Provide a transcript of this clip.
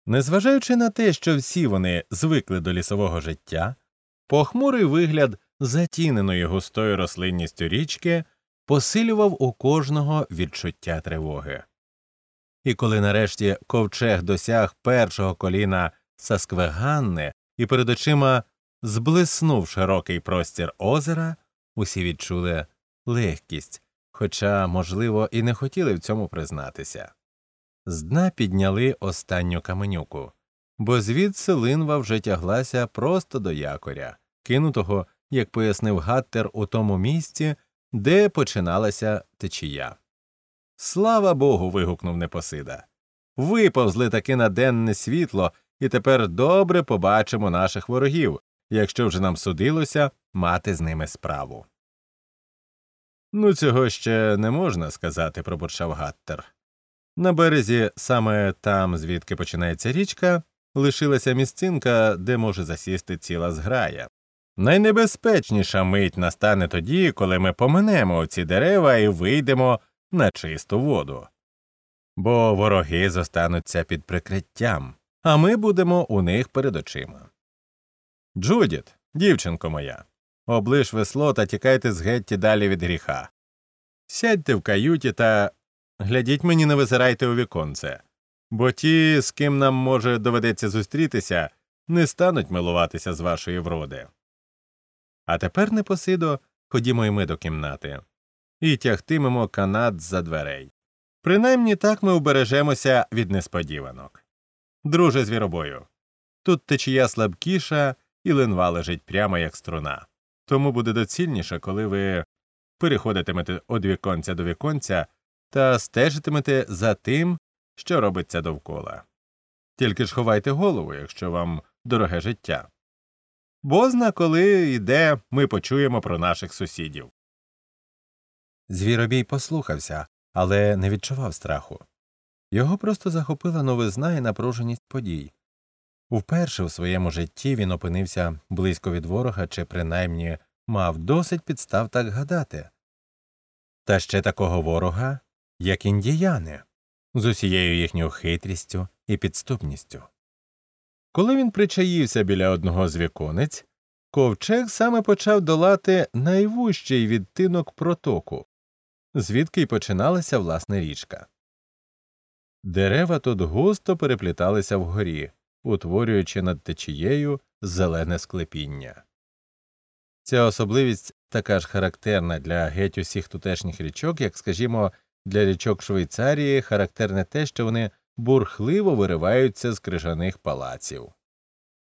Незважаючи на те, що всі вони звикли до лісового життя, похмурий вигляд затіненої густою рослинністю річки посилював у кожного відчуття тривоги. І коли нарешті ковчег досяг першого коліна Сасквеганни і перед очима зблиснув широкий простір озера, усі відчули легкість, хоча, можливо, і не хотіли в цьому признатися. З дна підняли останню каменюку, бо звідси линва вже тяглася просто до якоря, кинутого, як пояснив Гаттер, у тому місці, де починалася течія. «Слава Богу!» – вигукнув Непосида. «Виповзли таки на денне світло, і тепер добре побачимо наших ворогів, якщо вже нам судилося мати з ними справу». «Ну, цього ще не можна сказати», – пробурчав Гаттер. На березі, саме там, звідки починається річка, лишилася місцинка, де може засісти ціла зграя. Найнебезпечніша мить настане тоді, коли ми поминемо ці дерева і вийдемо на чисту воду. Бо вороги зостануться під прикриттям, а ми будемо у них перед очима. Джудіт, дівчинко моя, облиш весло та тікайте з Гетті далі від гріха. Сядьте в каюті та глядіть мені, не визирайте у віконце, бо ті, з ким нам, може, доведеться зустрітися, не стануть милуватися з вашої вроди. А тепер, Непосидо, ходімо й ми до кімнати. І тягтимемо канат з-за дверей. Принаймні так ми убережемося від несподіванок. Друже звіробою, тут течія слабкіша і линва лежить прямо як струна. Тому буде доцільніше, коли ви переходитимете від віконця до віконця та стежитимете за тим, що робиться довкола. Тільки ж ховайте голову, якщо вам дороге життя. Бозна, коли і де ми почуємо про наших сусідів. Звіробій послухався, але не відчував страху. Його просто захопила новизна і напруженість подій. Вперше у своєму житті він опинився близько від ворога, чи принаймні мав досить підстав так гадати. Та ще такого ворога, як індіяни, з усією їхньою хитрістю і підступністю. Коли він причаївся біля одного з віконець, ковчег саме почав долати найвужчий відтинок протоку, звідки й починалася власне річка. Дерева тут густо перепліталися вгорі, утворюючи над течією зелене склепіння. Ця особливість така ж характерна для геть усіх тутешніх річок, як, скажімо, для річок Швейцарії характерне те, що вони бурхливо вириваються з крижаних палаців.